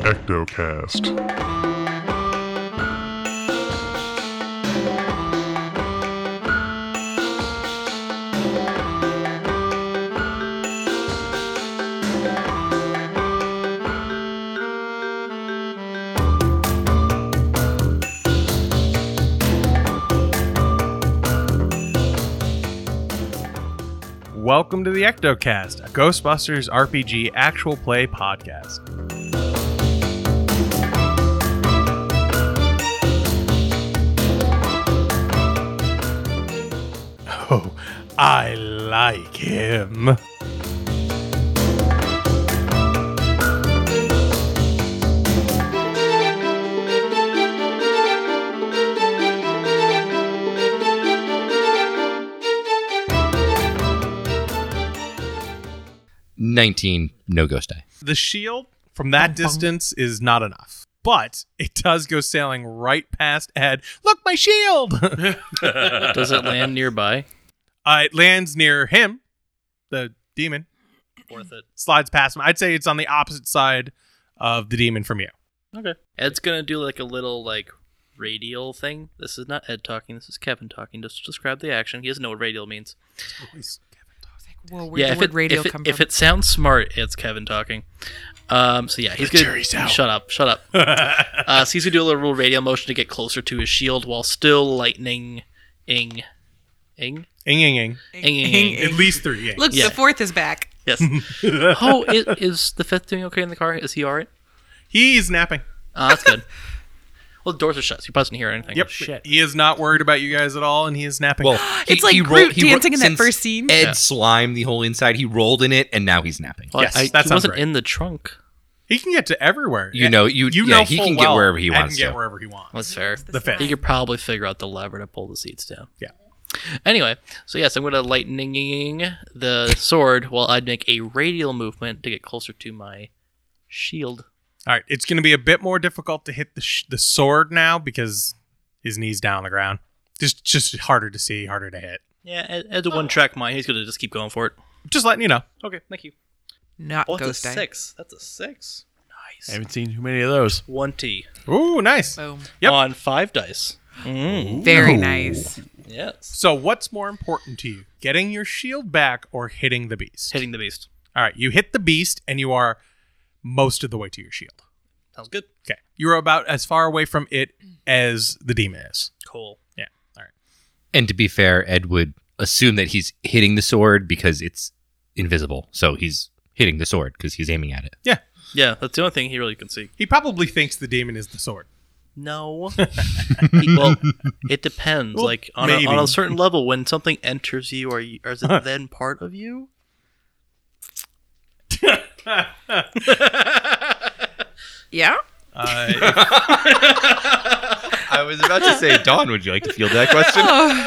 Ectocast. Welcome to the Ectocast, a Ghostbusters RPG actual play podcast. Oh, I like him. No ghost die. The shield from that distance is not enough, but it does go sailing right past Ed. Look, my shield! Does it land nearby? It lands near him, the demon. Worth it. Slides past him. I'd say it's on the opposite side of the demon from you. Okay. Ed's gonna do like a little radial thing. This is not Ed talking. This is Kevin talking. Just to describe the action. He doesn't know what radial means. Whoa, where'd the word radio come if from? it sounds smart, it's Kevin talking. So yeah, he's gonna shut up. So he's gonna do a little radial motion to get closer to his shield while still lightning ing. Ing. At least 3 ing. Look, Yeah. the fourth is back. Yes. Oh, is the fifth doing okay in the car? Is he alright? He's napping. Oh, that's good. Well, the doors are shut, so he probably doesn't hear anything. Yep. shit. He is not worried about you guys at all, and he is napping. Well, It's like Groot dancing in that first scene. Ed Yeah. slimed the hole inside. He rolled in it, and now he's napping. Well, Yes, he that sounds wasn't right. in the trunk. he can get to everywhere. You know, he full can get well wherever he Ed wants can get to. wherever he wants. That's fair. The fifth. He could probably figure out the lever to pull the seats down. Yeah. Anyway, so yes, I'm going to lightning the sword while I'd make a radial movement to get closer to my shield. All right. It's going to be a bit more difficult to hit the sword now because his knee's down on the ground. Just harder to see, harder to hit. Yeah, Ed's a one-track mind. He's going to just keep going for it. Just letting you know. Okay, thank you. Not Oh, ghost that's a die. 6. That's a 6. I Nice. haven't seen too many of those. 1T. Ooh, nice. Boom. Yep. On 5 dice. Very nice. Yes. So what's more important to you? Getting your shield back or hitting the beast? Hitting the beast. All right. You hit the beast and you are most of the way to your shield. Sounds good. Okay. You're about as far away from it as the demon is. Cool. Yeah. All right. And to be fair, Ed would assume that he's hitting the sword because it's invisible. So he's hitting the sword because he's aiming at it. Yeah. Yeah, that's the only thing he really can see. He probably thinks the demon is the sword. No. Well, it depends. Well, like on maybe. a certain level, when something enters you, or is it then part of you? Yeah? I was about to say, Dawn, would you like to field that question?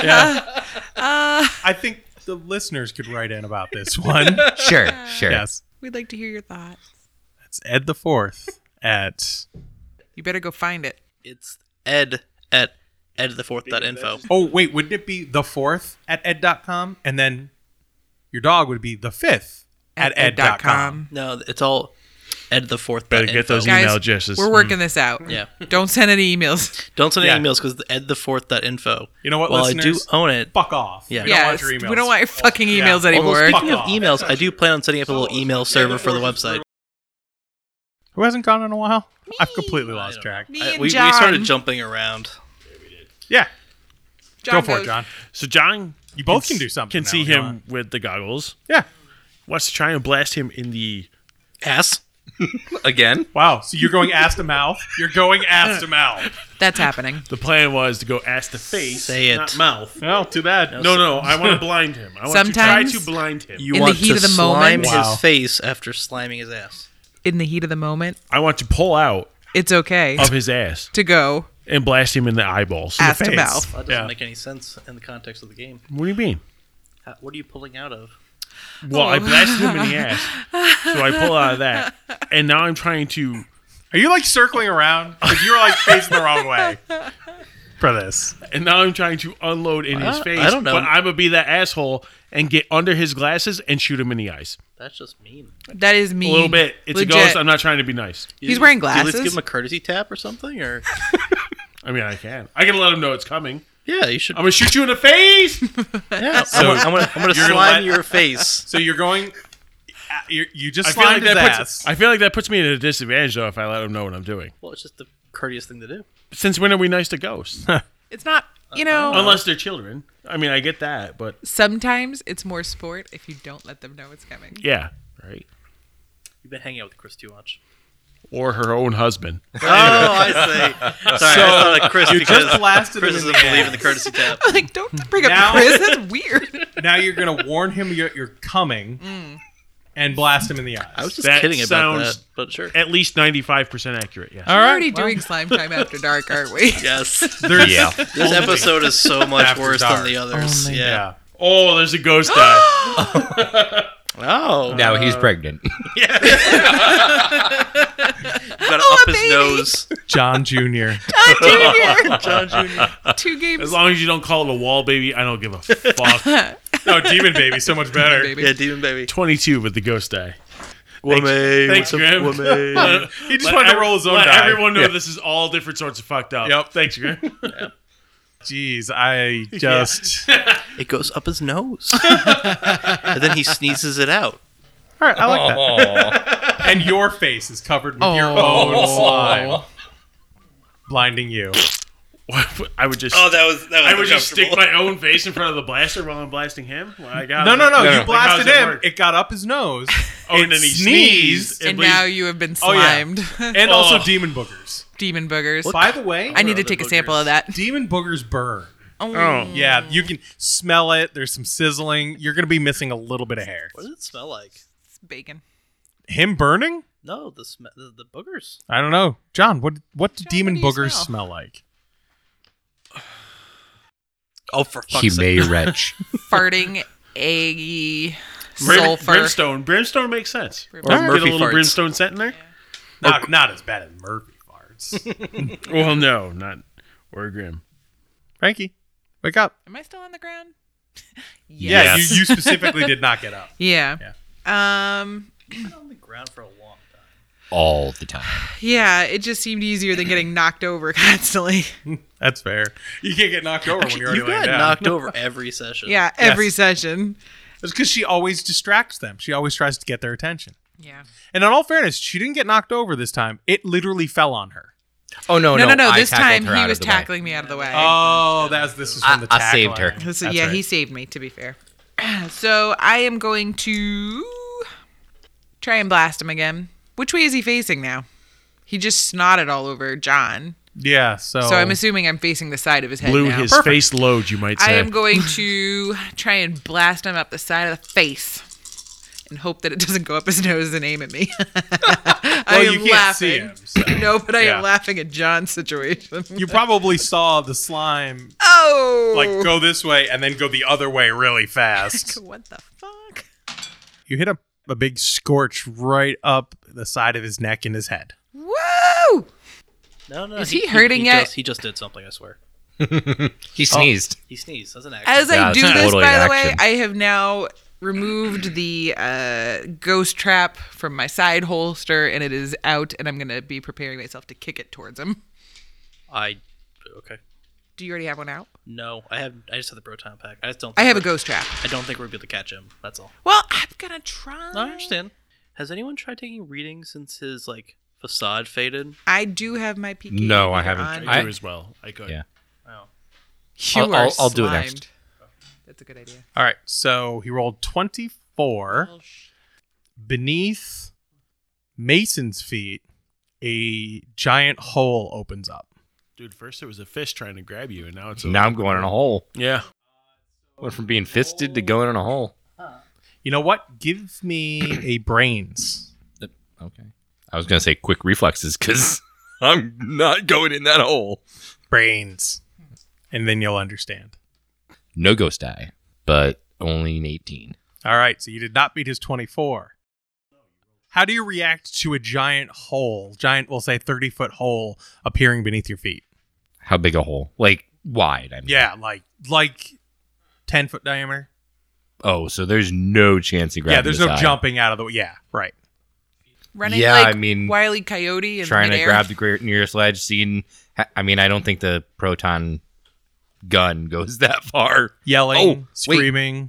I think the listeners could write in about this one. Sure. Yes. We'd like to hear your thoughts. It's Ed the Fourth at... You better go find it. It's Ed at edthefourth.info. Oh, wait. Wouldn't it be the fourth at ed.com? And then your dog would be the fifth at ed.com. No, it's all edthefourth.info. Better get those Guys, email addresses. We're working this out. Yeah. Don't send any emails. Don't send Yeah. any emails because edthefourth.info. You know what, While listeners? I do own it. Fuck off. Yeah. We don't want Yes, your emails. we don't want your fucking emails Yeah. Although anymore. speaking of Fuck off. emails, I do plan on setting up a little email server for the website. Who hasn't gone in a while? I've completely lost don't track. Me and We John. started jumping around. Yeah. John Go for it, goes, John. So John, You both can do something Can now see if you him want. with the goggles. Yeah. Wants to try and blast him in the. Ass? Again? Wow. So you're going ass to mouth? You're going ass to mouth. That's happening. The plan was to go ass to face, Say it. not mouth. Well, too bad. No, I want to blind him. I want Sometimes- to try to blind him. You In the want heat to of the slime moment? Wow. his face after sliming his ass. In the heat of the moment, I want to pull out it's okay of his ass to go and blast him in the eyeballs. ass to face. mouth. That doesn't Yeah. make any sense in the context of the game. What do you mean? What are you pulling out of? Well, I blasted him in the ass, so I pull out of that, and now I'm trying to. Are you like circling around? Because you were like facing the wrong way for this. And now I'm trying to unload in his face. I don't know. But I'm gonna be that asshole and get under his glasses and shoot him in the eyes. That's just mean. That is me. A little bit. It's Legit. a ghost. I'm not trying to be nice. He's wearing Do you at glasses. least give him a courtesy tap or something? Or I mean, I can. I can let him know it's coming. yeah, you should. I'm gonna shoot you in the face. Yeah, So- I'm gonna You're gonna slime let- your face. So you're going. You just I feel like slimed his that ass. puts. I feel like that puts me at a disadvantage though if I let him know what I'm doing. Well, it's just the courteous thing to do. Since when are we nice to ghosts? It's not, Unless they're children. I mean, I get that, but sometimes it's more sport if you don't let them know it's coming. yeah, right. You've been hanging out with Chris too much. Or her own husband. Oh, I see. Sorry, I thought of Chris because just blasted Chris him in doesn't the believe ass. in the courtesy tap. Like, don't bring Now- up Chris. That's weird. Now you're gonna warn him you're coming, and blast him in the eyes. I was just That kidding about that, sounds- but sure. At least 95% accurate. Yes. All We're right. already well, doing Slime Time After Dark, aren't we? Yes. there's- Yeah. This episode is so much After worse dark. than the others. Yeah. Yeah. Oh, there's a ghost guy. Oh. Now he's pregnant. You gotta Oh, up a his baby. nose. John Jr. Junior. John Jr. 2 games. As long as you don't call it a wall baby, I don't give a fuck. No, Demon Baby, so much better. Baby. Yeah, Demon Baby. 22 with the ghost die. Woman. Thanks, Graham. He just wanted to roll his own Let die. everyone know Yeah. this is all different sorts of fucked up. Yep. Thanks, Graham. Jeez, I just. It goes up his nose. And then he sneezes it out. All right, I like that. And your face is covered with your Oh. own slime, blinding you. I would just. that I would just stick my own face in front of the blaster while I'm blasting him. Well, I got No. no. You Like, blasted how does that him. work? It got up his nose. Oh, and it then he sneezed. sneezed. And now you have been Oh, yeah. slimed. And also Oh. demon boogers. Demon boogers. By the way, I need to other take a sample boogers? of that. demon boogers burn. Oh. Yeah, you can smell it. There's some sizzling. You're going to be missing a little bit of hair. What does it smell like? It's bacon. Him burning? No, the boogers. I don't know. John, what do demon what do you boogers smell? smell like? Oh, for fuck's He sake. may retch. Farting, eggy, sulfur. Brimstone. Brimstone makes sense. Or Get a Murphy little farts. brimstone scent in there. Not as bad as Murphy farts. Well, no, not or Grim. Frankie, wake up. Am I still on the ground? Yeah, Yes. you specifically did not get up. Yeah. Been on the ground for a long time. All the time. Yeah, it just seemed easier than getting knocked over constantly. That's fair. You can't get knocked over when you're already You laying got down. knocked over every session. Yeah, every session. It's because she always distracts them. She always tries to get their attention. Yeah. And in all fairness, she didn't get knocked over this time. It literally fell on her. Oh, no. No. I This tackled time her he out was of the way. tackling me out of the way. Oh, this is from the I tackling. saved her. That's So, yeah, right. he saved me, to be fair. So I am going to try and blast him again. Which way is he facing now? He just snotted all over John. Yeah, so So I'm assuming I'm facing the side of his head Blew now. his face load, you might I say. am going to try and blast him up the side of the face and hope that it doesn't go up his nose and aim at me. I well, am you can't laughing. see him. So. No, but I Yeah. am laughing at John's situation. You probably saw the slime Oh! like go this way and then go the other way really fast. What the fuck? You hit a big scorch right up the side of his neck and his head. Woo! No. Is he hurting yet? He just did something, I swear. He sneezed. He sneezed. That's an action. As Yeah, I do it's this, totally by the an way, action. I have now removed the ghost trap from my side holster, and it is out, and I'm going to be preparing myself to kick it towards him. Okay. Do you already have one out? No, I just have the Proton pack. I just don't. I think have a we're- ghost trap. I don't think we're able to catch him. That's all. Well, I'm going to try. No, I understand. Has anyone tried taking readings since his facade faded? I do have my PK. No, I meter haven't. on. I do as well. I could. Yeah. Oh. You are I'll do it next. slimed. That's a good idea. All right, so he rolled 24. Beneath Mason's feet, a giant hole opens up. Dude, first it was a fish trying to grab you, and now it's Now I'm going in a hole. Yeah. Went from being fisted to going in a hole. You know what? Give me a brains. Okay. I was going to say quick reflexes because I'm not going in that hole. Brains. And then you'll understand. No ghost die, but only an 18. All right, so you did not beat his 24. How do you react to a giant hole, we'll say 30-foot hole appearing beneath your feet? How big a hole? Like wide, I mean. Yeah, like 10-foot diameter. Oh, so there's no chance of grabbing Yeah, there's the no side. jumping out of the. Yeah, right. Running Yeah, like I mean, Wile E. Coyote in Trying to midair. grab the nearest ledge, seeing. I mean, I don't think the proton gun goes that far. Yelling, Oh, wait. screaming.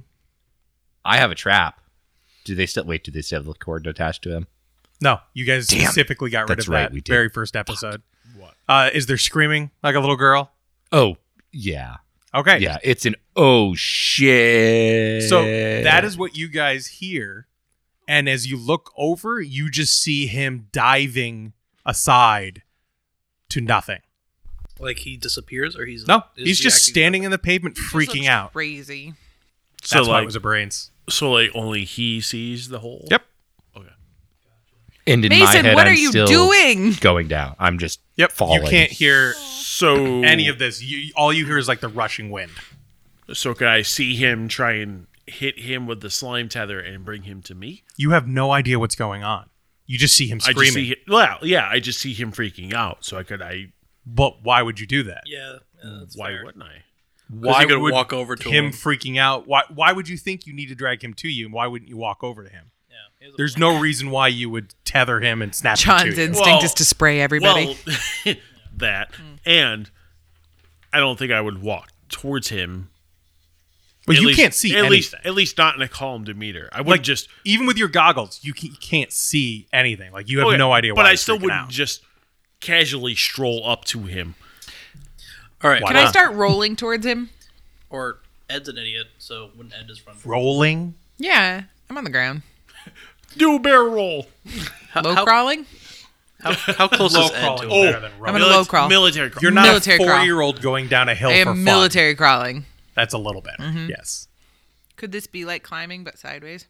I have a trap. Do they still have the cord attached to him? No, you guys Damn. specifically got rid That's of right, that we did. very first episode. Is there screaming like a little girl? Oh, yeah. Okay. Yeah, it's an oh shit. So that is what you guys hear. And as you look over, you just see him diving aside to nothing. Like he disappears, or he's No, is he's just reacting- standing in the pavement freaking Looks out. Crazy. So That's why like, it was a brains. so like only he sees the hole. Yep. Okay. and in my Mason, head, what I'm are you still doing? going down. I'm just Yep. falling. You can't hear So any of this. All you hear is like the rushing wind. So could I see him try and hit him with the slime tether and bring him to me? You have no idea what's going on. You just see him I just screaming. see well, yeah, I just see him freaking out. So I But why would you do that? Yeah, that's why fair. wouldn't I? Why you could would walk over to him him. freaking out? Why would you think you need to drag him to you? And why wouldn't you walk over to him? Yeah, he has a- There's no reason why you would tether him and snap him John's to you. instinct Well- is to spray everybody. Well, that and I don't think I would walk towards him. But At you least- can't see at anything. least not in a calm demeanor. I would Like, just even with your goggles, you can't see anything. Like you have okay, no idea why. But I he's still freaking wouldn't out. just casually stroll up to him. All right, Can I start rolling towards him? or Ed's an idiot, so when Ed is front, rolling. Yeah, I'm on the ground. Do a barrel roll. Low crawling? how close Low is Ed crawling to is him? better than I'm rolling. gonna low crawl. Military crawl. You're not military a crawl. 4-year-old going down a hill I for am fun. military crawling. That's a little better. Yes. Could this be like climbing but sideways?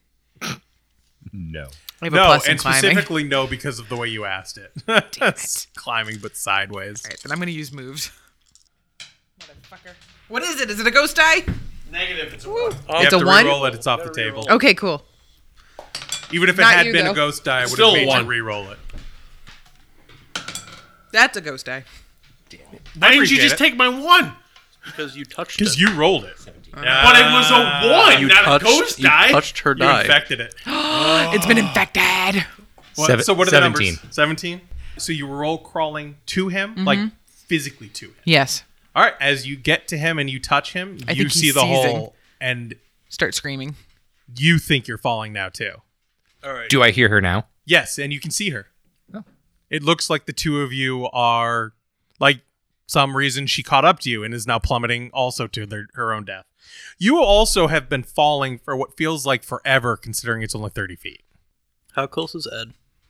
No. I have a No, plus in and climbing. specifically no because of the way you asked it. It's climbing but sideways. All right, then I'm going to use moves. Motherfucker. What is it? Is it a ghost die? Negative. It's You It's have a to one? re-roll it. It's off the table. Okay, cool. Even if it Not had you, been though. a ghost die, I would Still have made one. you re-roll it. That's a ghost die. Why didn't you appreciate just it. take my one? Because you touched Because it. you rolled it. But it was a one, You not touched, a ghost you die. touched her You die. infected it. It's been infected. What, so what are the 17. numbers? 17? So you roll crawling to him, like physically to him. Yes. All right, as you get to him and you touch him, I you think see he's the seizing. hole, and Start screaming. you think you're falling now too. All right. Do I hear her now? Yes, and you can see her. It looks like the two of you are, like, some reason she caught up to you and is now plummeting also to her own death. You also have been falling for what feels like forever, considering it's only 30 feet. How close is Ed?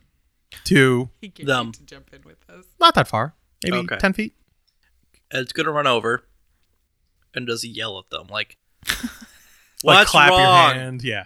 To He can't Them. wait to jump in with us. not that far, maybe Okay. 10 feet. Ed's gonna run over, and does he yell at them like, Like "What's clap wrong?" your hand, yeah.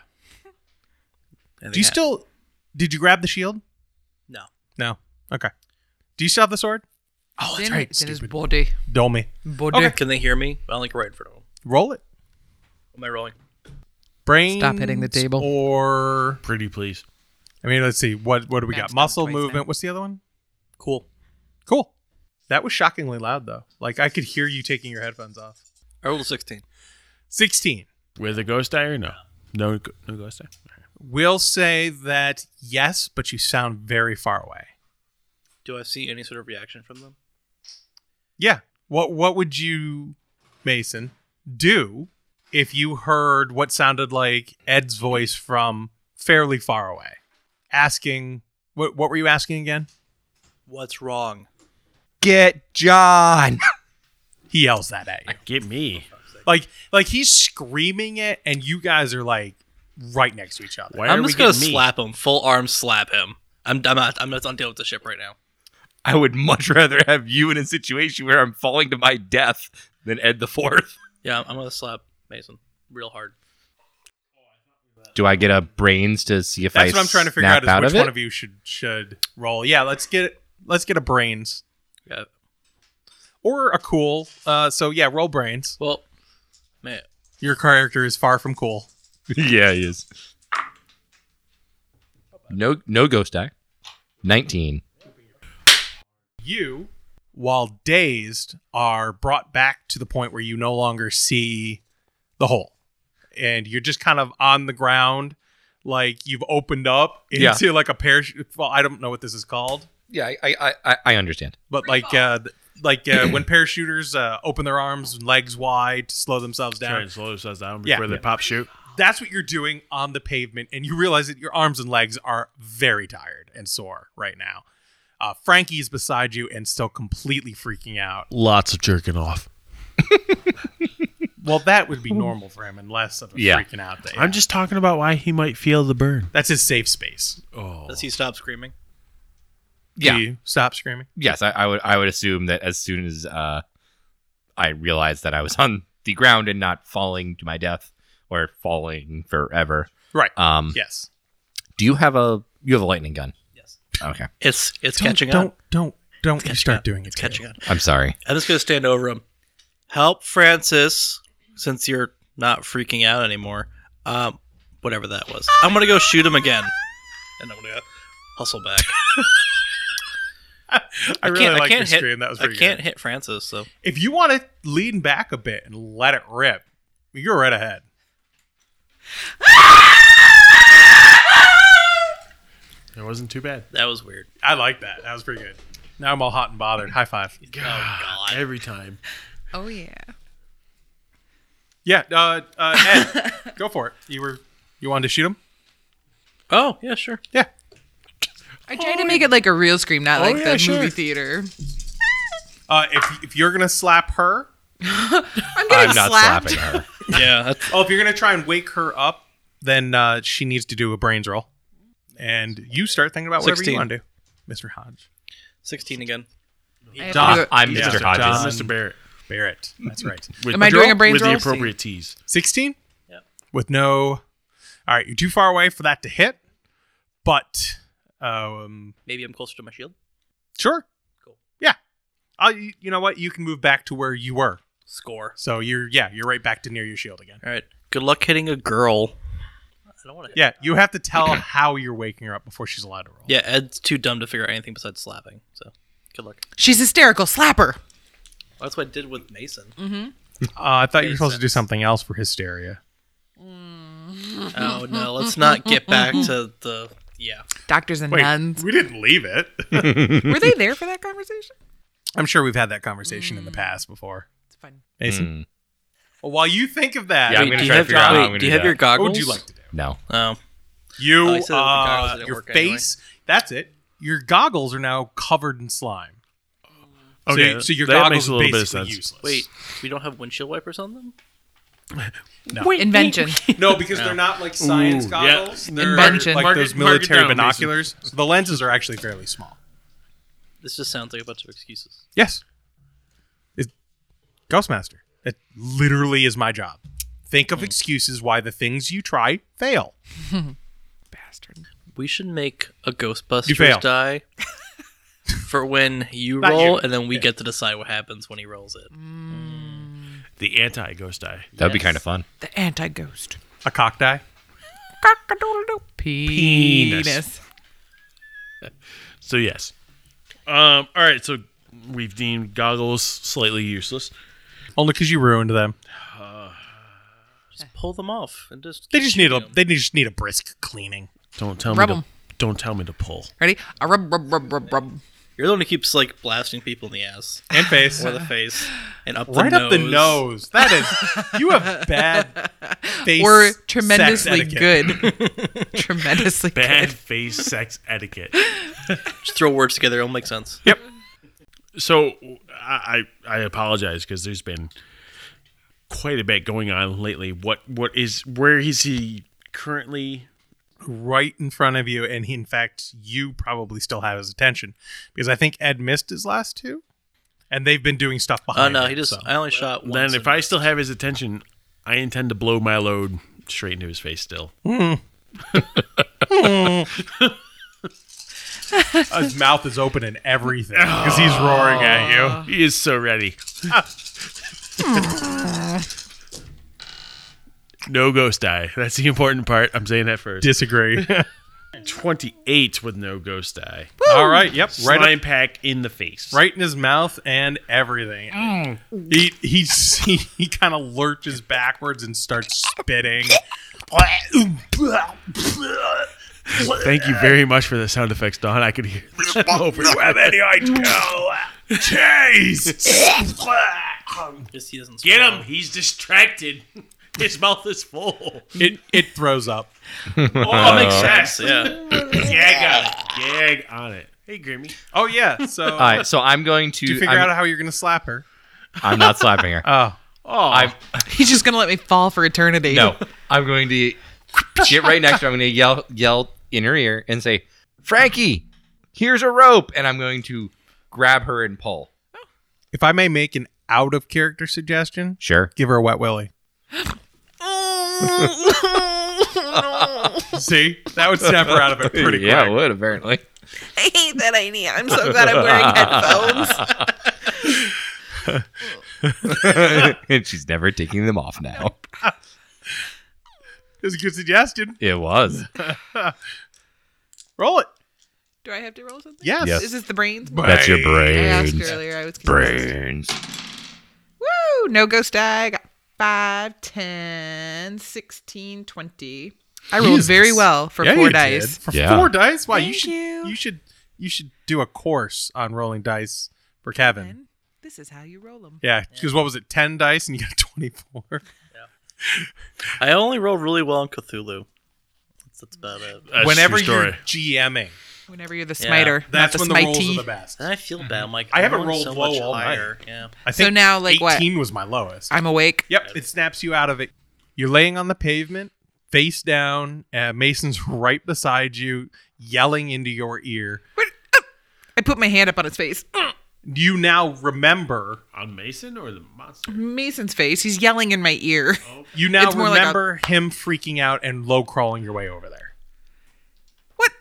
And Do you they- still? Did you grab the shield? No. No. Okay. Do you still have the sword? Oh, that's Then right. it's in his Stupid. body. Domi. Body. Okay. Can they hear me? I like right in front of them. Roll it. What am I rolling? Brains. Stop hitting the table. Or Pretty please. I mean, let's see. What do we got? Max Muscle twice movement. now. What's the other one? Cool. Cool. That was shockingly loud though. Like I could hear you taking your headphones off. I rolled a 16. 16. With a ghost die or no? No ghost die? We'll say that yes, but you sound very far away. Do I see any sort of reaction from them? Yeah. What would you, Mason, do if you heard what sounded like Ed's voice from fairly far away? Asking what were you asking again? What's wrong? Get John. He yells that at you. Get me. Like he's screaming it and you guys are like right next to each other. Why I'm are just we gonna getting me? slap him, full arm slap him. I'm not on dealing with the ship right now. I would much rather have you in a situation where I'm falling to my death than Ed the Fourth. Yeah, I'm gonna slap Mason real hard. Do I get a brains to see if That's I what I'm trying to figure snap out is which of one it? of you should roll. Yeah, let's get a brains Yeah. or a cool. So yeah, roll brains. Well, man, Your character is far from cool. Yeah, he is. No ghost die. 19. You, while dazed, are brought back to the point where you no longer see the hole. and you're just kind of on the ground, like you've opened up into like a parachute. Well, I don't know what this is called. Yeah, I understand. But when parachuters open their arms and legs wide to slow themselves Try down, and slow themselves down before they pop shoot. that's what you're doing on the pavement, and you realize that your arms and legs are very tired and sore right now. Frankie is beside you and still completely freaking out. Lots of jerking off. Well, that would be normal for him and less of a freaking out day. I'm just talking about why he might feel the burn. That's his safe space. Oh. Does he stop screaming? Yeah. Do you stop screaming? Yes, I would assume that as soon as I realized that I was on the ground and not falling to my death or falling forever. Right. Yes. Do you have a lightning gun? Yes. Okay. It's catching on. Don't you start doing it. It's catching on. I'm sorry. I'm just gonna stand over him. Help Francis, since you're not freaking out anymore. Whatever that was. I'm gonna go shoot him again, and I'm gonna hustle back. I really like your hit. scream. That was pretty I can't good. hit Francis. So If you want to lean back a bit and let it rip, you're right ahead. It wasn't too bad. that was weird. I like that. That was pretty good. Now I'm all hot and bothered. High five. God. Every time. Oh yeah. Yeah, Ed, go for it. You wanted to shoot him? Oh yeah, sure. Yeah. I tried to make it like a real scream, not like yeah, the sure. movie theater. If you're gonna slap her, I'm getting I'm not slapped. slapping her. Yeah, that's, if you're gonna try and wake her up, then she needs to do a brains roll, and you start thinking about whatever 16. you want to do, Mr. Hodge. 16 again. I have John. to do it- I'm Yeah. Mr. Hodges. Mr. Barrett. Barrett. That's right. With, Am I doing a brains with roll? the appropriate tease. 16? Yeah. With no. All right, you're too far away for that to hit, but Maybe I'm closer to my shield. sure. Cool. Yeah. You know what? You can move back to where you were. Score. So you're right back to near your shield again. All right. Good luck hitting a girl. I don't want to. Yeah, you have to tell how you're waking her up before she's allowed to roll. Yeah, Ed's too dumb to figure out anything besides slapping. So, good luck. She's hysterical. Slap her. Well, that's what I did with Mason. I thought you were Makes supposed to do sense. something else for hysteria. Oh no, let's not get back to the Doctors and Wait, nuns. we didn't leave it. Were they there for that conversation? I'm sure we've had that conversation in the past before. It's fun. Mason? Well, while you think of that, Yeah, I'm Wait, gonna do you try to have, figure out how I'm wait, gonna do you do have your that. goggles? what would you like to do? No. Oh, You, Oh, you said that the goggles didn't your work anyway. face, that's it. Your goggles are now covered in slime. Okay, so your that goggles makes a are little bit of basically sense. useless. wait, we don't have windshield wipers on them? Invention. No, because they're not like science Ooh, yeah. goggles. They're Invention. like Mark those it- mark it military down, Mason. binoculars. So the lenses are actually fairly small. This just sounds like a bunch of excuses. Yes. It's Ghostmaster. It literally is my job. Think of excuses why the things you try fail. Bastard. We should make a You fail. Ghostbusters die for when you Not roll, you. and then we get to decide what happens when he rolls it. The anti-ghost die. That would be Yes. kind of fun. The anti-ghost. A cock die. Cock-a-doodle-doo. Penis. So yes. All right. So we've deemed goggles slightly useless. Only because you ruined them. Just pull them off and just. They keep just need shooting 'em. they just need a brisk cleaning. Don't tell Rub me 'em. to. Don't tell me to pull. Ready? A rub, rub, rub, rub, rub. You're the one who keeps like blasting people in the ass And face. or the face and up the Right nose. up the nose. That is, you have bad face. Or sex tremendously etiquette. good. Tremendously Bad good. face sex etiquette. Just throw words together; it'll make sense. Yep. So I apologize because there's been quite a bit going on lately. Where is he currently? Right in front of you, and in fact, you probably still have his attention because I think Ed missed his last two, and they've been doing stuff Oh behind. no, him, he just. so. I only shot once. Then if I still have his attention, I intend to blow my load straight into his face still. His mouth is open and everything because he's roaring at you. He is so ready. No ghost die. That's the important part. I'm saying that first. Disagree. 28 with no ghost die. All right. Yep. Slime pack in the face. Right in his mouth and everything. He kind of lurches backwards and starts spitting. Thank you very much for the sound effects, Don. I could hear them over. You have any idea? Chase! Just he doesn't Get swallow. him! He's distracted. His mouth is full. It throws up. That makes sense. Yeah. Gag on it. Hey, Grimmy. Oh yeah. So All right, so I'm going to. did you figure out how you're gonna slap her? I'm not slapping her. Oh. I'm He's just gonna let me fall for eternity. no. I'm going to get right next to her. I'm going to yell in her ear and say, "Frankie, here's a rope," and I'm going to grab her and pull. If I may make an out of character suggestion, Sure. give her a wet willy. See, that would snap her out of it pretty Yeah, it quick. would apparently. I hate that idea. I'm so glad I'm wearing headphones. And she's never taking them off now. It was a good suggestion. It was. Roll it. Do I have to roll something? Yes. Yes. Is this the brains? That's your I asked brains. earlier. I was confused. Brains. Woo! No ghost die. I got 5, 10, 16, 20. I rolled Jesus. very well for Yeah, 4 you dice. did. For Yeah. 4 dice? Wow, Thank you you. should do a course on rolling dice for Kevin. And this is how you roll them. Yeah, because what was it, 10 dice and you got 24? I only roll really well in Cthulhu. That's about it. That's Whenever true story. you're GMing, Whenever you're the smiter, that's not when the the rolls smitey. are the best. And I feel bad. I'm like, I haven't I'm rolled so low much all night. higher. Yeah. I think now, like, what? 18 was my lowest. I'm awake. Yep, it snaps you out of it. You're laying on the pavement, face down. Mason's right beside you, yelling into your ear. I put my hand up on his face. You now remember. On Mason or the monster? Mason's face. He's yelling in my ear. You now It's more like remember him freaking out and low crawling your way over there. What?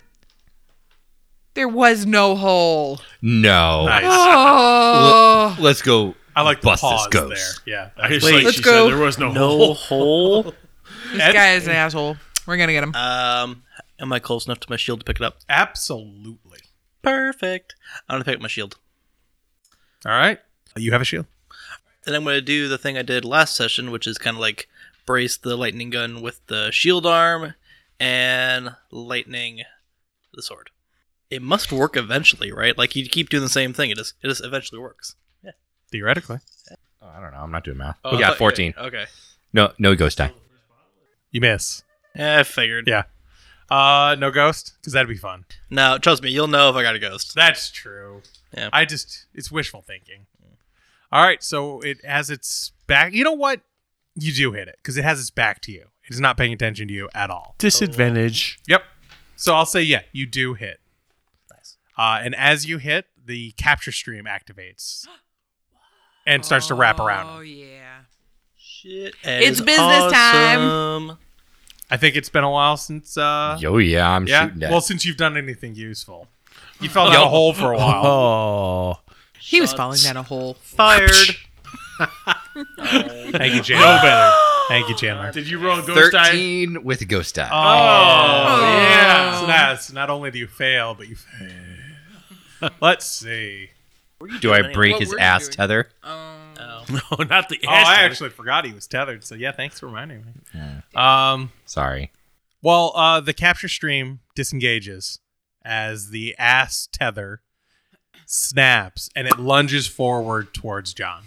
There was no hole. No. Nice. Oh. Let's go. I like the Bust this pause ghost. there. Yeah. I just Wait, like let's she go. said there was no No hole. hole. This Ed? guy is an asshole. We're going to get him. Am I close enough to my shield to pick it up? Absolutely. Perfect. I'm gonna pick up my shield. All right. You have a shield. Then I'm gonna do the thing I did last session, which is kind of like brace the lightning gun with the shield arm and lightning the sword. It must work eventually, right? Like you keep doing the same thing. It just eventually works. Yeah. Theoretically. Oh, I don't know. I'm not doing math. Oh, Yeah, 14. Okay. No ghost die. You miss. Yeah, I figured. Yeah. No ghost? Because that'd be fun. No, trust me, you'll know if I got a ghost. That's true. Yeah. It's wishful thinking. All right, so it has its back. You know what? You do hit it because it has its back to you. It is not paying attention to you at all. Disadvantage. Yep. So I'll say, yeah, you do hit. Nice. And as you hit, the capture stream activates and starts to wrap around. Oh, him. yeah. Shit. It's business time. time. I think it's been a while since. Yo, yeah, I'm Yeah. shooting that. Well, since you've done anything useful, you fell down a hole for a while. Oh. He was Shots falling down a hole. Fired. Thank you, Chandler. No better. Thank you, Chandler. Did you roll a ghost die? 13 with ghost die. Oh, yeah. So that's not only do you fail, but you fail. Let's see. Do I break What his were you ass doing? tether? Oh. No, not the Oh, ass. I die. actually forgot he was tethered. So yeah, thanks for reminding me. Sorry. Well, the capture stream disengages as the ass tether snaps and it lunges forward towards John.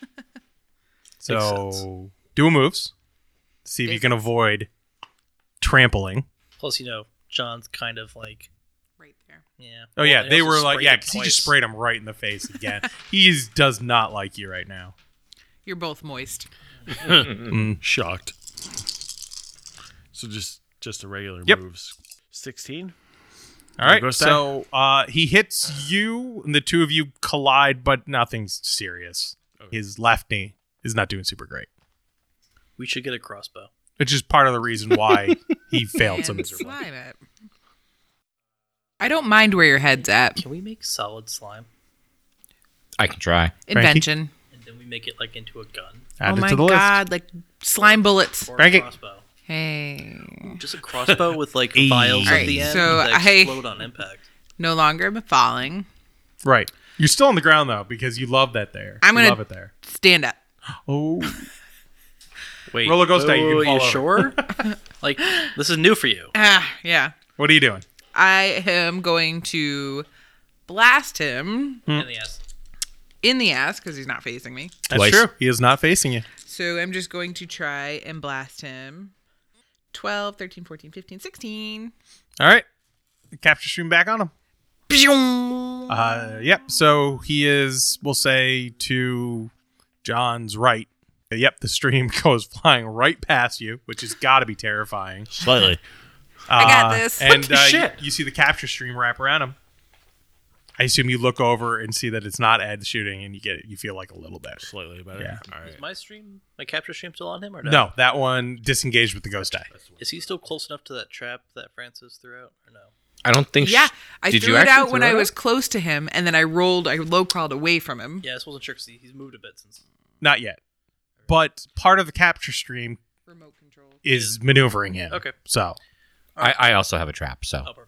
So do a moves. See if you can avoid trampling. Plus, John's kind of like, Right there. yeah. Oh yeah, Well, they also were like, sprayed yeah, him because he twice. just sprayed him right in the face again. He does not like you right now. You're both moist. Shocked. So just a regular Yep. moves. 16. All right, Ghost die? so he hits you, and the two of you collide, but nothing's serious. His left knee is not doing super great, We should get a crossbow. which is part of the reason why he failed so And miserably. slime it. I don't mind where your head's at. Can we make solid slime? I can try. Invention. And then we make it like into a gun Add Oh it my to the list. god, like slime bullets. or Frankie. a crossbow. Hey. Just a crossbow with like Hey. vials at Alright, the end so that I- explode on impact. No longer am I falling. Right. You're still on the ground though because you love that there. I'm You gonna- love it there. Stand up. Oh. Wait, Roller ghost die, you can fall over. sure? Like this is new for you. Yeah. What are you doing? I am going to blast him In the ass. in the ass because he's not facing me. That's Twice. true. He is not facing you. So I'm just going to try and blast him. 12, 13, 14, 15, 16. All right. Capture stream back on him. Yep. So he is, we'll say, to John's right. Yep. The stream goes flying right past you, which has got to be terrifying. Slightly. I got this. And What the shit? You see the capture stream wrap around him. I assume you look over and see that it's not Ed shooting, and you feel like a little better. Slightly better. Yeah. All right. Is my stream, my capture stream, still on him or no? No, that one disengaged with the ghost die. Is he still close enough to that trap that Francis threw out or no? I don't think. Yeah, I Did threw you it actually out when throw I it was close to him, and then I low crawled away from him. Yeah, I just wasn't sure because he's moved a bit since. Not yet. But part of the capture stream Remote control. is maneuvering him. Okay. So, I also have a trap. So Oh, perfect.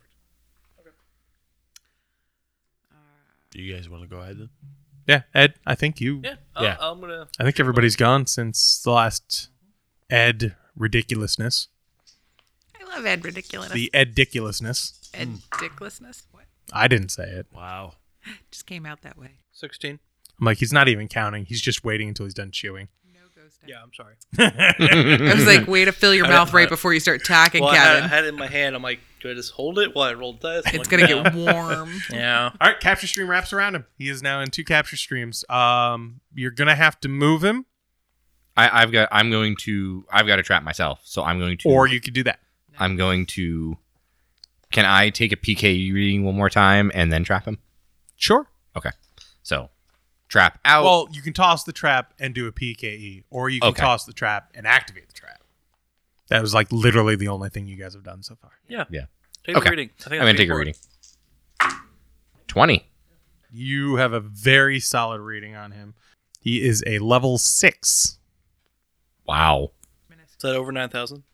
Do you guys want to go ahead then? yeah, Ed, I think you. Yeah, Yeah. I'm gonna. I think everybody's gone since the last Ed ridiculousness. I love Ed ridiculousness. The Ed-diculousness. Ed dicklessness. What? I didn't say it. Wow. Just came out that way. 16. I'm like, he's not even counting. He's just waiting until he's done chewing. No ghost. Yeah, I'm sorry. I was like, way to fill your mouth right before you start talking, Well, I Kevin. had it in my hand. I'm like, do I just hold it while I roll dice? I'm It's like, gonna no. get warm. Yeah. All right, capture stream wraps around him. He is now in 2 capture streams. You're gonna have to move him, I've got to trap myself. So I'm going to. or you could do that. I'm going to. Can I take a PKE reading one more time and then trap him? Sure. Okay. So trap out. Well, you can toss the trap and do a PKE, or you can Okay. toss the trap and activate the trap. That was like literally the only thing you guys have done so far. Yeah. Yeah. Take Okay. a reading. I think I'm going to that's take a important. reading. 20. You have a very solid reading on him. He is a level 6. Wow. Is that over 9,000?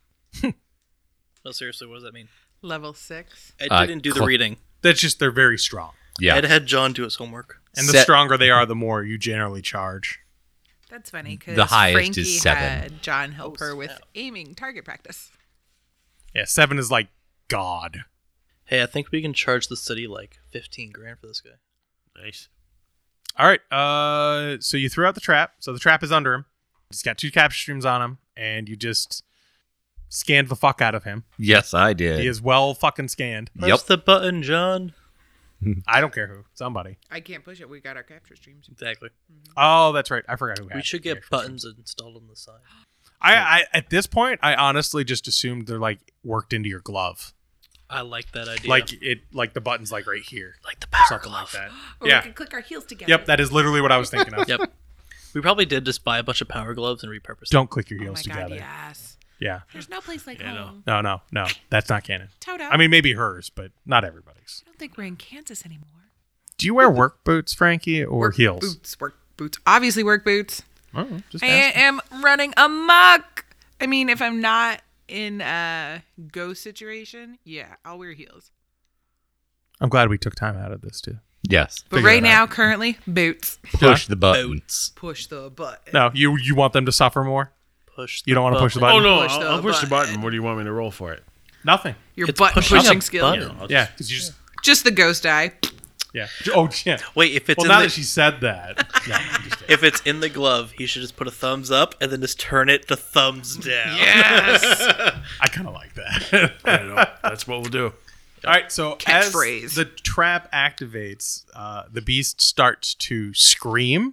No, seriously, what does that mean? Level 6. Ed Uh, didn't do the cl- reading. That's just they're very strong. Yeah. Ed had John do his homework. And the Set- stronger they are, the more you generally charge. That's funny because The highest Frankie is 7. had John help her with snap. aiming target practice. Yeah, 7 is like God. Hey, I think we can charge the city like 15 grand for this guy. Nice. All right. So you threw out the trap. So the trap is under him. He's got 2 capture streams on him, and you just scanned the fuck out of him. Yes, I did. He is well fucking scanned. Yep. Press the button, John. I don't care who. Somebody. I can't push it. We got our capture streams. Exactly. Oh, that's right. I forgot who had We should the get capture buttons installed on the side. I at this point, I honestly just assumed they're like worked into your glove. I like that idea. Like the button's like right here. like the power Something glove. like that. Or we Yeah. could click our heels together. Yep, that is literally what I was thinking of. Yep. We probably did just buy a bunch of power gloves and repurpose them. Don't click your Oh my heels god, together. yes. Yeah. There's no place like Yeah, no. home. No. That's not canon. Toto. I mean, maybe hers, but not everybody's. I don't think we're in Kansas anymore. Do you wear work boots, Frankie, or Work heels? Boots. Work boots. Obviously, work boots. Oh, just I asking. am running amok. I mean, if I'm not in a ghost situation, yeah, I'll wear heels. I'm glad we took time out of this too. Yes. But Figure right it now, out. currently, boots. Push the buttons. Push the button. No, you want them to suffer more? Push. You don't want to push the button. button? Oh no, Push the I'll push the button. button. What do you want me to roll for it? Nothing. Your It's button pushing pushing a skill. button. I'll Yeah, just- because you just Just the ghost eye. yeah. Oh yeah. Wait, if it's Well, in now the, that she said that, yeah, you just did. if it's in the glove, he should just put a thumbs up and then just turn it to thumbs down. Yes. I kind of like that. I don't know. That's what we'll do. All right, so as Catchphrase. the trap activates, the beast starts to scream.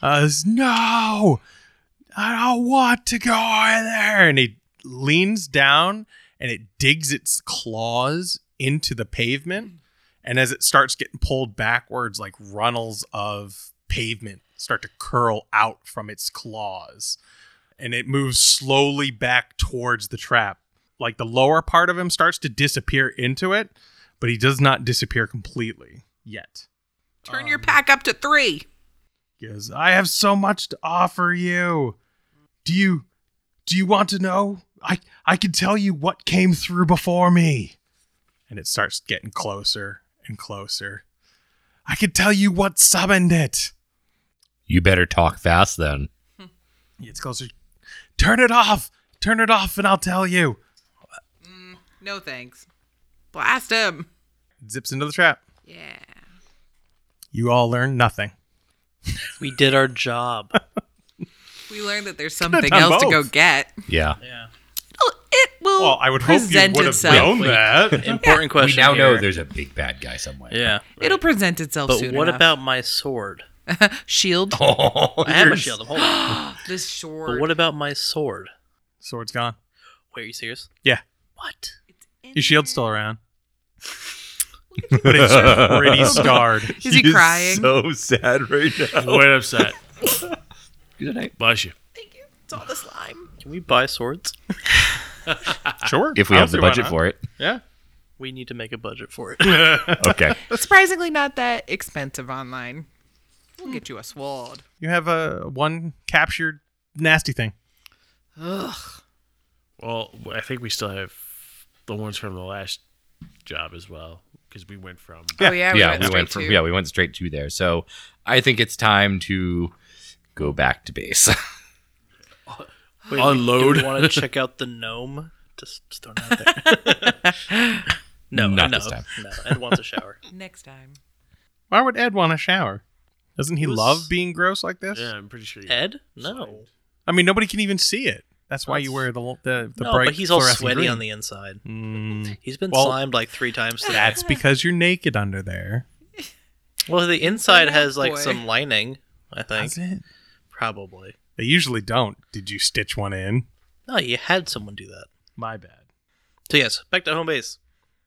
No, I don't want to go in there. And it leans down and it digs its claws into the pavement. And as it starts getting pulled backwards, like runnels of pavement start to curl out from its claws. And it moves slowly back towards the trap. Like the lower part of him starts to disappear into it, but he does not disappear completely yet. Turn your pack up to 3. He goes, I have so much to offer you. Do you want to know I can tell you what came through before me. And it starts getting closer and closer. I can tell you what summoned it. You better talk fast then. It gets closer. Turn it off, and I'll tell you. No thanks. Blast him. Zips into the trap. Yeah. You all learn nothing. We did our job. We learned that there's have something done else to go both. get. Yeah. Yeah. It will Well, I would hope you present would have itself. known that. Important We question. now know here. there's a big bad guy somewhere. Yeah. It'll present itself But soon what enough. about my sword? Shield? Oh, I have a shield. I'm holding it. This sword. But what about my sword? Sword's gone. Wait, are you serious? Yeah. What? Your shield's still around. But it's pretty scarred. Is he crying? So sad right now. Quite upset. Good night. Bless you. Thank you. It's all the slime. Can we buy swords? Sure. If we I have don't the see why budget not. for it. Yeah. We need to make a budget for it. Okay. Surprisingly not that expensive online. We'll get you a sword. You have one captured nasty thing. Ugh. Well, I think we still have the ones from the last job as well, because we went from. Oh yeah, we went straight to there. So I think it's time to go back to base. Wait, Unload. Do we want to check out the gnome? Just throw it out there. No, Not no, this time. no. Ed wants a shower. Next time. Why would Ed want a shower? Doesn't he was- love being gross like this? Yeah, I'm pretty sure. Ed? No. I mean, nobody can even see it. That's why you wear the No, bright but he's all fluorescent sweaty green. on the inside. He's been Well, slimed like 3 times today. That's because you're naked under there. Well, the inside Oh, has like boy. some lining, I think. That's it. Probably. They usually don't. Did you stitch one in? No, you had someone do that. My bad. So yes, back to home base.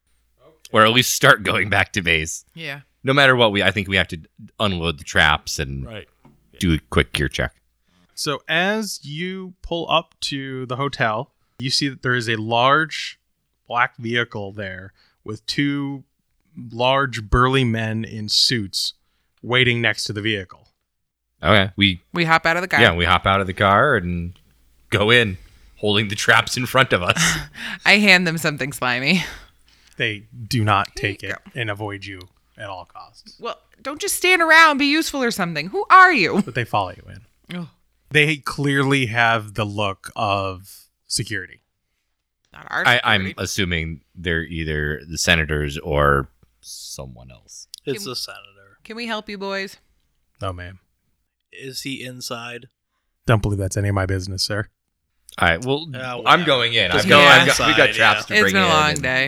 Or at least start going back to base. Yeah. No matter what, I think we have to unload the traps and Right. do a quick gear check. So as you pull up to the hotel, you see that there is a large black vehicle there with 2 large burly men in suits waiting next to the vehicle. Okay. We We hop out of the car. hop out of the car and go in, holding the traps in front of us. I hand them something slimy. They do not take you it and avoid you at all costs. Well, don't just stand around, be useful or something. Who are you? But they follow you in. Oh, They clearly have the look of security. not our I'm security. assuming they're either the senators or someone else. It's the senator. Can we help you boys? No, ma'am. Is he inside? Don't believe that's any of my business, sir. All right. Well, whatever. I'm going in. Just I've go got, inside, we've got traps to It's bring been in. a long and, day.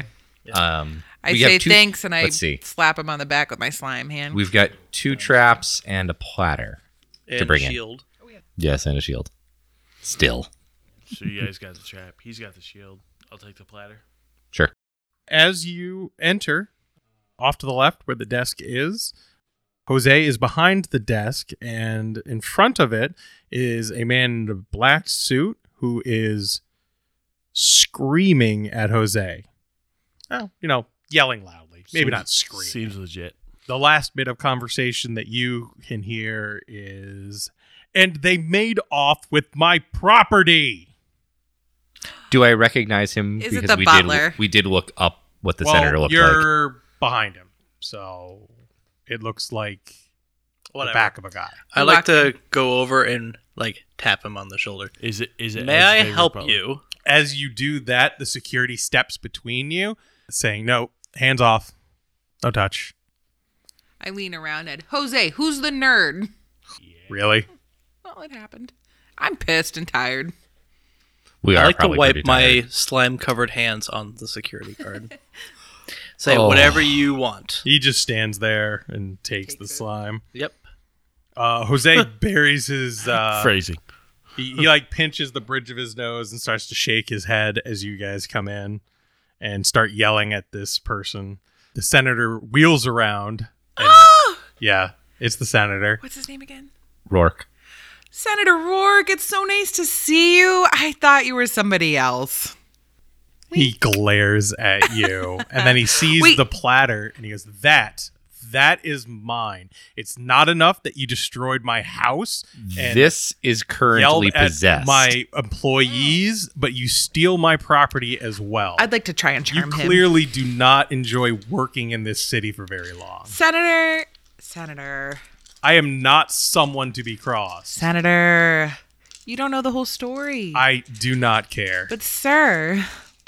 I we have say 2 thanks and I let's see. slap him on the back with my slime hand. We've got 2 traps and a platter. And bring in. shield. Yes, and a shield. Still. So you guys got the trap. He's got the shield. I'll take the platter. Sure. As you enter, off to the left where the desk is, Jose is behind the desk, and in front of it is a man in a black suit who is screaming at Jose. Oh, yelling loudly. Maybe not screaming. Seems legit. The last bit of conversation that you can hear is, and they made off with my property. Do I recognize him? Is it Because the butler? We did look up what the senator looked like. You're behind him, so it looks like Whatever. the back of a guy. I like to go over and like tap him on the shoulder. Is it? May Ed's I favorite help butler? you? As you do that, the security steps between you, saying, "No, hands off, no touch." I lean around at Jose, who's the nerd? Really? Well, it happened. I'm pissed and tired. We I are like to probably wipe pretty my tired. slime-covered hands on the security guard. Say Oh. whatever you want. He just stands there and takes the slime. Yep. Jose buries his. Phrasing. He like pinches the bridge of his nose and starts to shake his head as you guys come in and start yelling at this person. The senator wheels around. And, yeah, it's the senator. What's his name again? Rourke. Senator Rourke, it's so nice to see you. I thought you were somebody else. He glares at you, and then he sees Wait. the platter, and he goes, "That That is mine. It's not enough that you destroyed my house and This is currently yelled at possessed. my employees, but you steal my property as well. I'd like to try and You charm him. clearly do not enjoy working in this city for very long. Senator. I am not someone to be crossed. Senator. You don't know the whole story. I do not care. But sir,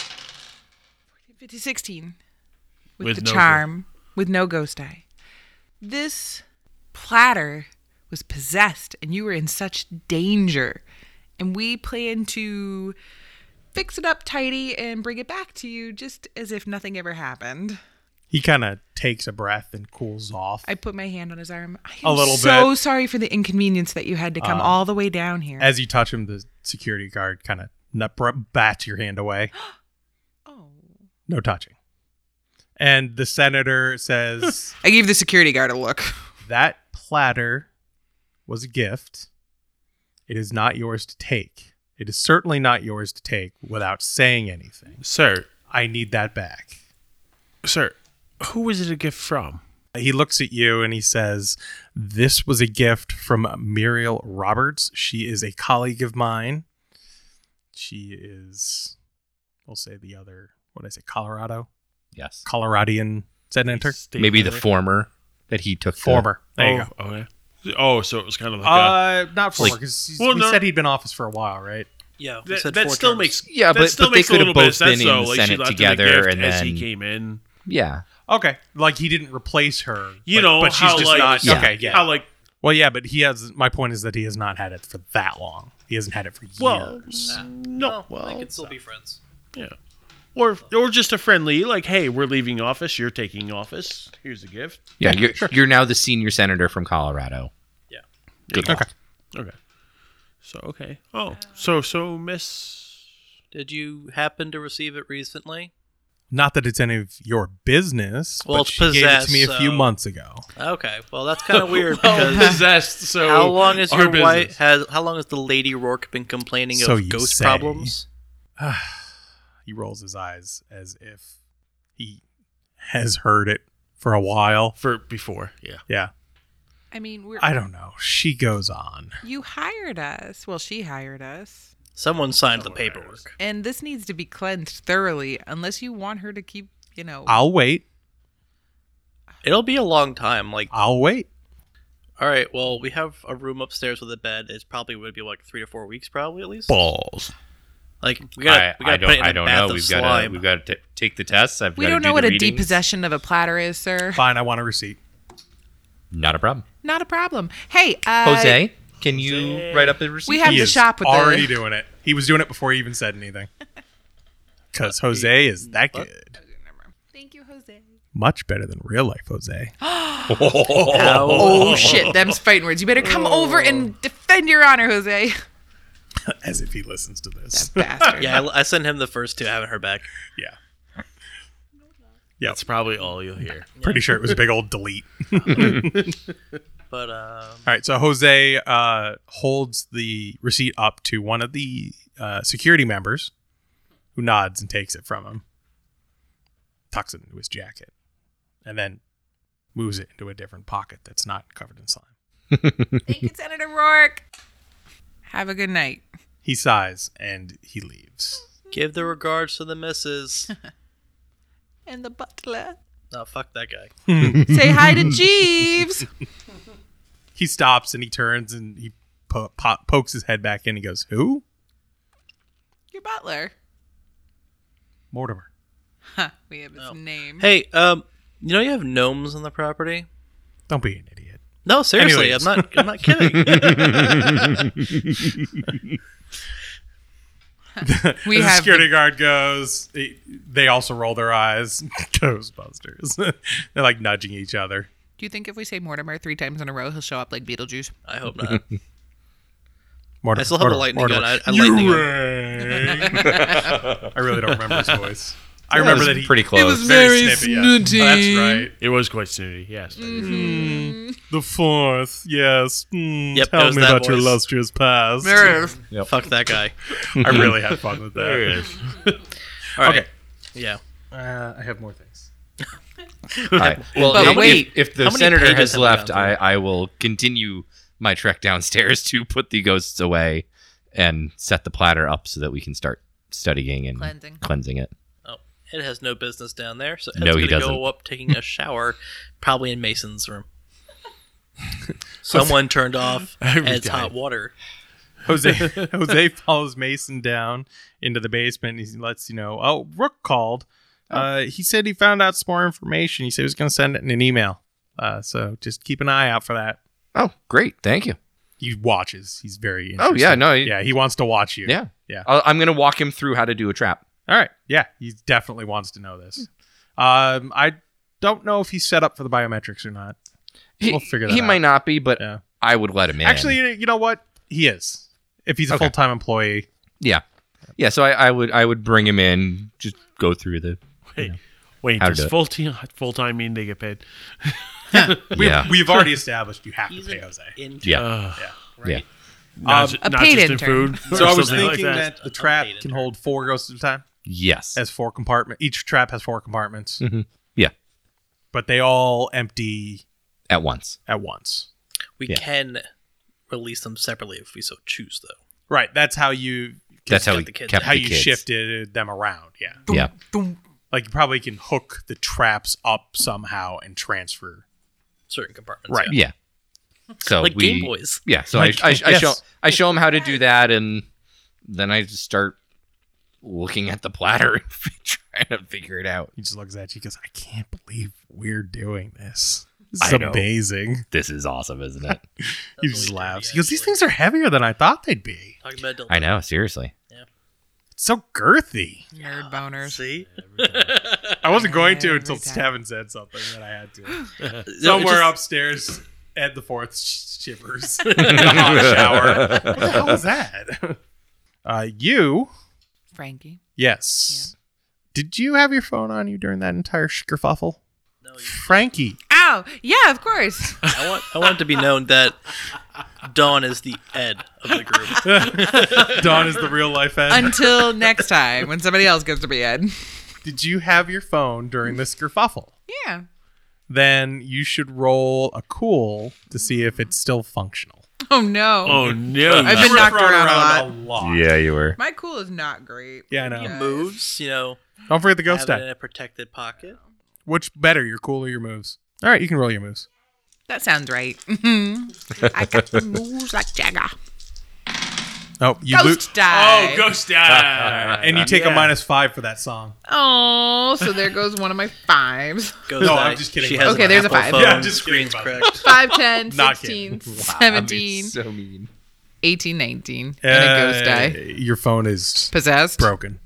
5016 with With the no charm, with no ghost eye. This platter was possessed and you were in such danger. And we plan to fix it up tidy and bring it back to you just as if nothing ever happened. He kind of takes a breath and cools off. I put my hand on his arm. I A am little so bit. sorry for the inconvenience that you had to come all the way down here. As you touch him, the security guard kind of bats your hand away. Oh. No touching. And the senator says, I gave the security guard a look. that platter was a gift. It is not yours to take. It is certainly not yours to take without saying anything. Sir, I need that back. sir, who was it a gift from? He looks at you and he says, this was a gift from Muriel Roberts. She is a colleague of mine. She is, we'll say the other, what did I say, Yes. Coloradian senator? State Maybe the senator? former that he took. Former. There you go. Okay. Oh, so it was kind of like Not former, Like- because Well, we no. said he'd been in office for a while, right? Yeah, we that, said that 4 still terms. makes Yeah, that but still they makes a could have little bit of both been sense, in though. the Like, she Senate left him a together, gift and as then he came in. yeah. Okay, like he didn't replace her. You know but she's how just like not. Yeah. Okay, yeah. how like Well, yeah, but he has. My point is that he has not had it for that long. He hasn't had it for years. no, Well, they could still be friends. yeah, or just a friendly like, hey, we're leaving office, you're taking office. Here's a gift. Yeah, you're now the senior senator from Colorado. Yeah. Good Okay. luck. Okay. So okay. Oh, so Miss. Did you happen to receive it recently? Not that it's any of your business. Well, but it's she gave it to me a possessed, few so- months ago. Okay, well that's kind of weird because Possessed. So how long has our your wife business. how long has the Lady Rourke been complaining So of you ghost say. problems? He rolls his eyes as if he has heard it for a while. for before? Yeah. Yeah. I mean, I don't know. She goes on. you hired us. Well, she hired us. Someone signed the paperwork. And this needs to be cleansed thoroughly unless you want her to keep, I'll wait. It'll be a long time. Like, I'll wait. all right, well, we have a room upstairs with a bed. It's probably would be like 3 to 4 weeks, probably at least. Balls. Like, we gotta put it in I a don't bath know. of slime. We've got to take the tests. we gotta don't do know what the a readings. depossession of a platter is, sir. Fine, I want a receipt. Not a problem. Not a problem. Hey, Jose, can you write up the receipt? we have He the is shop with already the... doing it. He was doing it before he even said anything. Because Jose is that good. Thank you, Jose. Much better than real life Jose. Oh, shit. Them's fighting words. You better come over and defend your honor, Jose. As if he listens to this. Bastard. Yeah, I sent him the first 2. I haven't heard back. Yeah. That's probably all you'll hear. Pretty sure it was a big old delete. But All right, so Jose holds the receipt up to one of the security members, who nods and takes it from him, tucks it into his jacket, and then moves it into a different pocket that's not covered in slime. Thank you, Senator Rourke. Have a good night. He sighs and he leaves. give the regards to the missus. And the butler. No, fuck that guy. Say hi to Jeeves. He stops and he turns and he pokes his head back in. He goes, "Who?" Your butler. Mortimer. Huh, we have his Oh. name. Hey, you know you have gnomes on the property? Don't be an idiot. No, seriously, Anyways. I'm not kidding. We the have security guard goes. They also roll their eyes. Ghostbusters. They're like nudging each other. Do you think if we say Mortimer 3 times in a row, he'll show up like Beetlejuice? I hope not. Mortimer, I still have a Mortimer, lightning Mortimer. gun. I lightning gun. I really don't remember his voice. I remember that he pretty close. It was very very snippy. Yeah. snooty. Oh, that's right. It was quite snooty, yes. The fourth, yes. Yep, it Tell was me that about your voice. illustrious past. There it is. Fuck that guy. I really had fun with There that. it is. All right. Okay. Yeah. I have more things. All right. Well, But wait. if the How many senator pages has have we left, gone through? I will continue my trek downstairs to put the ghosts away and set the platter up so that we can start studying and Cleansing. it. Oh, Ed has no business down there, so Ed's No, he gonna doesn't. go up taking a shower, probably in Mason's room. Someone turned off Every Ed's time. hot water. Jose follows Mason down into the basement. He lets you know. Oh, Rook called. He said he found out some more information. He said he was going to send it in an email. So just keep an eye out for that. Oh, great. Thank you. He watches. He's very Oh, interested. yeah. No. Yeah, he wants to watch you. Yeah. Yeah. I'm going to walk him through how to do a trap. All right. Yeah, he definitely wants to know this. I don't know if he's set up for the biometrics or not. We'll figure that He out. might not be, but Yeah. I would let him in. Actually, you know what? He is. If he's a Okay. full-time employee. yeah. Yeah. So I would bring him in, just go through the. Wait, How to does do full time mean they get paid? Yeah. We've already established you have to He's pay an Jose. intern, Yeah. right? Yeah. Not, A not paid just intern. in food. So or I was something like thinking that the trap Unpaid can intern. hold 4 ghosts at a time. Yes. Has 4 compartments. Each trap has 4 compartments, Yeah. but they all empty At once. at once. We Yeah. can release them separately if we so choose, though. Right. That's how you. That's how got we the kids kept how the you kids. shifted them around. Yeah. Yeah. Like you probably can hook the traps up somehow and transfer. Certain compartments. Right. Yeah. Yeah. So Like we, Game Boys. Yeah. So Like- I yes. show him how to do that, and then I just start looking at the platter and trying to figure it out. He just looks at you. He goes, "I can't believe we're doing this. This I is know. amazing." This is awesome, isn't it? He just laughs. He goes, "These things are heavier than I thought they'd be. Talking about adult. I know. Seriously. It's so girthy." Nerd boners. See? I wasn't going to Every until time. Stavin said something that I had to. No, it Somewhere just- upstairs, Ed the Fourth shivers in a hot shower. What the hell was that? You, Frankie. yes. Did you have your phone on you during that entire kerfuffle? No, Frankie. Oh, yeah, of course. I want it to be known that Dawn is the Ed of the group. Dawn is the real life Ed. Until next time when somebody else gets to be Ed. Did you have your phone during this kerfuffle? Yeah. Then you should roll a cool to see if it's still functional. Oh, no. Oh no! I've been knocked around a lot. Yeah, you were. My cool is not great. Yeah, I know. He moves, Don't forget the ghost have it in die. a protected pocket. Which better, your cool or your moves? All right, you can roll your moves. That sounds right. I got the moves like Jagger. Oh, you Ghost die. Oh, ghost die. and you take a Yeah. -5 for that song. Oh, so there goes one of my 5s. Goes No, die. I'm just kidding. She has Okay, an there's a Apple 5. phone, Yeah, I'm just screen's kidding, correct. 5, 10, Not 16, kidding. 17, So mean. 18, 19. And a ghost die. Your phone is Possessed. broken.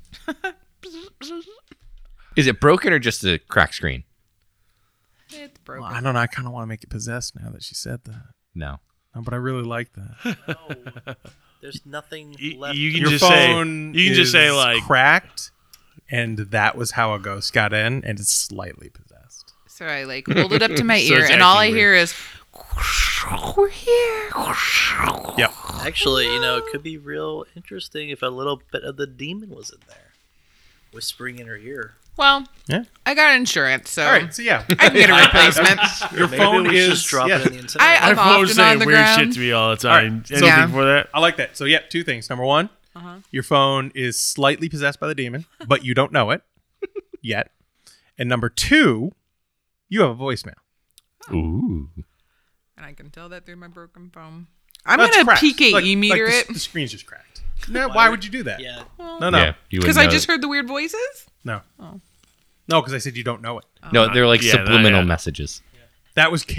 Is it broken or just a cracked screen? It's broken. I don't know. I kind of want to make it possessed now that she said that. No. No, but I really like that. No, there's nothing left. You can Your just say. phone You can just say is like. cracked, and that was how a ghost got in, and it's slightly possessed. So I like hold it up to my So ear, it's and all I acting hear is, we're here. Yep. Actually, it could be real interesting if a little bit of the demon was in there, whispering in her ear. Well, Yeah. I got insurance, so All right. So yeah, I can get a replacement. your Maybe phone we should is just drop yeah. it in the incinerator. I'm My phone's often saying on the weird ground. shit to me all the All time. right, so- Anything Yeah. for that? I like that. So yeah, 2 things. Number 1, your phone is slightly possessed by the demon, but you don't know it yet. And number 2, you have a voicemail. Ooh. And I can tell that through my broken phone. I'm That's gonna cracked. PKE meter the, it The screen's just cracked. No, why would you do that? Yeah. No. Yeah, you because wouldn't I know just it. heard the weird voices. No. No, because I said you don't know it. No, they're like Yeah, subliminal yeah. messages. That was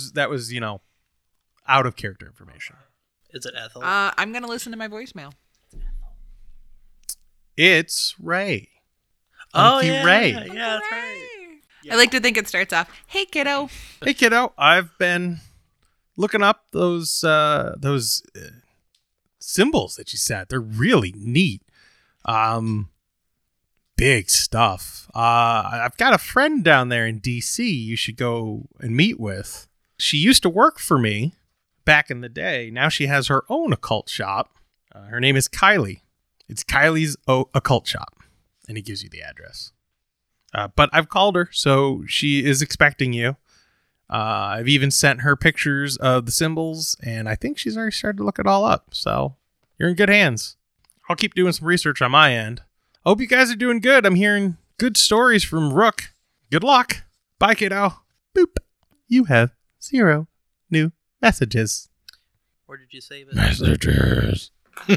out of character information. Is it Ethel? I'm gonna listen to my voicemail. It's Ray. oh, Unky yeah. Ray. Yeah, that's right. I like to think it starts off, "Hey kiddo." Hey kiddo, I've been looking up those symbols that you said. They're really neat. Big stuff. I've got a friend down there in DC you should go and meet with. She used to work for me back in the day. Now she has her own occult shop. Her name is Kylie. It's Kylie's Occult Shop. And he gives you the address. But I've called her, so she is expecting you. I've even sent her pictures of the symbols, and I think she's already started to look it all up. So you're in good hands. I'll keep doing some research on my end. I hope you guys are doing good. I'm hearing good stories from Rook. Good luck. Bye, kiddo. Boop. You have 0 new messages. Where did you save it? Messages.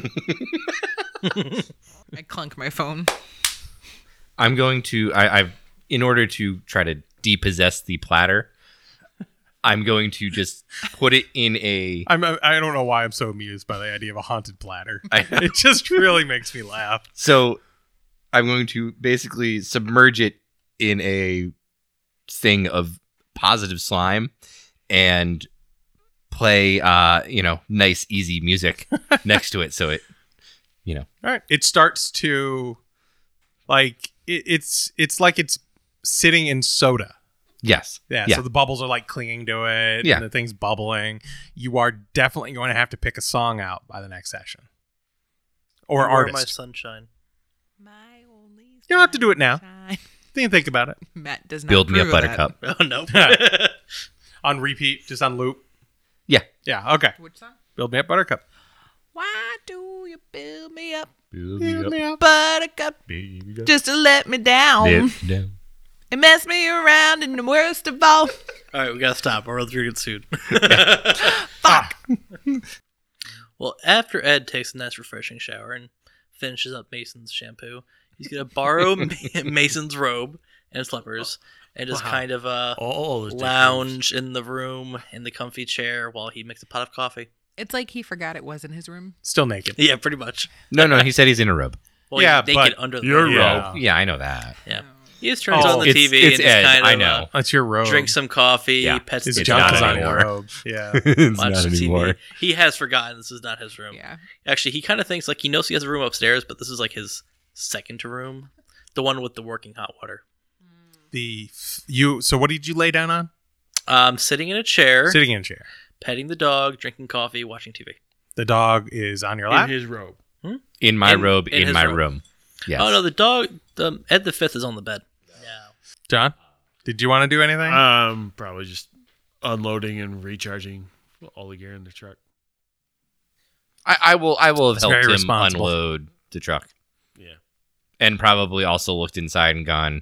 I clunk my phone. I'm going to. I've in order to try to depossess the platter. I'm going to just put it in a. I don't know why I'm so amused by the idea of a haunted platter. I know. It just really makes me laugh. So I'm going to basically submerge it in a thing of positive slime and play, nice, easy music next to it. So it, All right. It starts to, like, it's like it's sitting in soda. yes. Yeah, so the bubbles are like clinging to it. Yeah. And the thing's bubbling. You are definitely going to have to pick a song out by the next session. Or You are artist. my sunshine. My only You don't have to do it now. sunshine. Think about it. Matt does not Build me a approve of that. buttercup. Oh no. On repeat, just on loop. Yeah. Yeah, okay. Which song? Build me up, buttercup. Why do you build me up, Build Build me up. buttercup, just to let me down and mess me around? And the worst of all, All right, we gotta stop. Or else you're gonna get sued. fuck. Well, after Ed takes a nice refreshing shower and finishes up Mason's shampoo, he's gonna borrow Mason's robe and slippers and just kind of All the lounge in the room in the comfy chair while he makes a pot of coffee. It's like he forgot it was in his room. Still naked. Yeah, pretty much. No, he said he's in a robe. Well, Yeah, he's naked but under the your robe. Yeah. Yeah, I know that. Yeah. He just turns Oh, on the it's- TV it's and Ed, just kind of I know. That's your robe. drinks some coffee, Yeah. pets His the junk not is dog, on your anymore. robe. Yeah. It's watches not TV. anymore. He has forgotten this is not his room. Yeah. Actually, he kind of thinks like he knows he has a room upstairs, but this is like his second room, the one with the working hot water. So what did you lay down on? Sitting in a chair, Sitting in a chair. petting the dog, drinking coffee, watching TV. The dog is on your in lap. his robe. In my In- robe, in in his my robe. room. Yes. Oh no, the dog, Ed the Fifth is on the bed. No. John, did you want to do anything? Probably just unloading and recharging all the gear in the truck. I will have That's helped very him responsible. unload the truck. Yeah. And probably also looked inside and gone,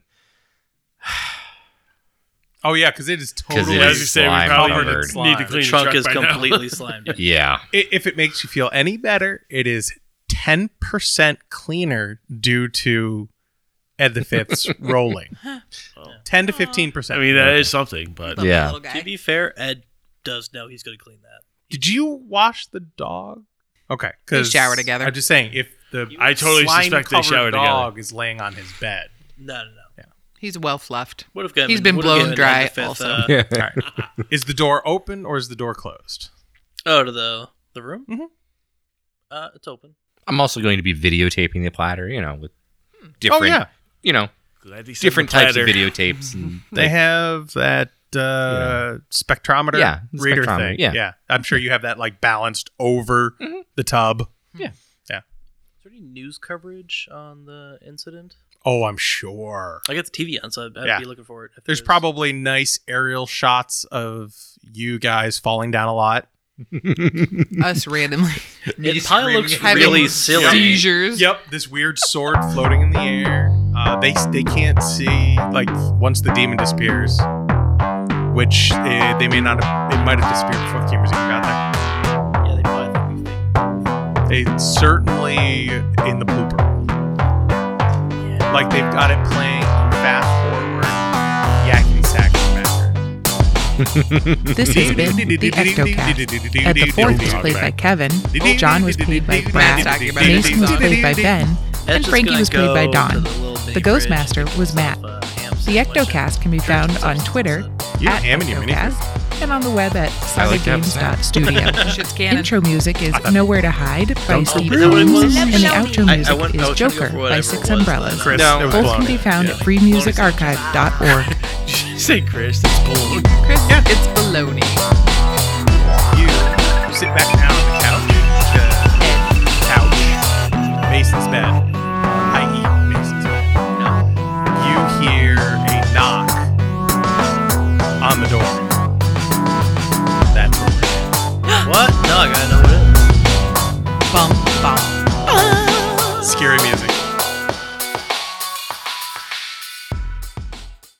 Oh yeah, because it is 'Cause totally. it As is you say, we slime probably covered. need to Slime. clean The the trunk truck is by now. completely slimed. yeah. If it makes you feel any better, it is 10% cleaner due to Ed the Fifth's rolling. 10 to 15%. I mean, that is something, but Love Yeah. that little guy. To be fair, Ed does know he's going to clean that. Did you wash the dog? Okay, They because shower together. I'm just saying, if the I totally suspect they slime-covered shower together. dog is laying on his bed, No. He's well fluffed. Would have given. He's been would have blown given dry Ed the Fifth, also. all right. Is the door open or is the door closed? to the room. Mhm. It's open. I'm also going to be videotaping the platter, with different, Oh yeah, glad he said different the types of platter. videotapes. And they have that spectrometer Yeah, reader spectrometer, thing. yeah. I'm sure you have that like balanced over the tub. Yeah. Yeah. Is there any news coverage on the incident? Oh, I'm sure. I got the TV on, so I'd Yeah. be looking for it. if There's there's- probably nice aerial shots of you guys falling down a lot. Us randomly. It probably looks Having really silly. Seizures. Yep, this weird sword floating in the air. They can't see like once the demon disappears, which they may not have. It might have disappeared before the cameras even got there. Yeah, they probably think we fake. They certainly in the blooper reel. Like they've got it playing fast forward. Yakety sax matter. This has been the Ectocast. Ed the Fourth was played by Kevin, John was played by Brad, talking about Mason was Amazon. played by Ben, Ed's and just Frankie gonna was played by go Don. to the little The mini Ghostmaster fridge was and Matt. stuff, ham The sandwich, Ectocast can be found on Twitter You at ham in your mini fridge. Ectocast and on the web at I like to have a snack. solidgames.studio. Shit's canon. Intro music is Nowhere to Hide by Steve Is that what it Holmes, was? and the outro I music went- I is was trying to go Joker for by whatever Six it was, Umbrellas. Chris, No. it was Both blown can be in. found Yeah. at freemusicarchive.org. Say Chris, that's balloon. Chris, it's baloney. You sit back down on the couch. Couch. Mason's bed. I eat Mason's bed. You hear Bye, guys.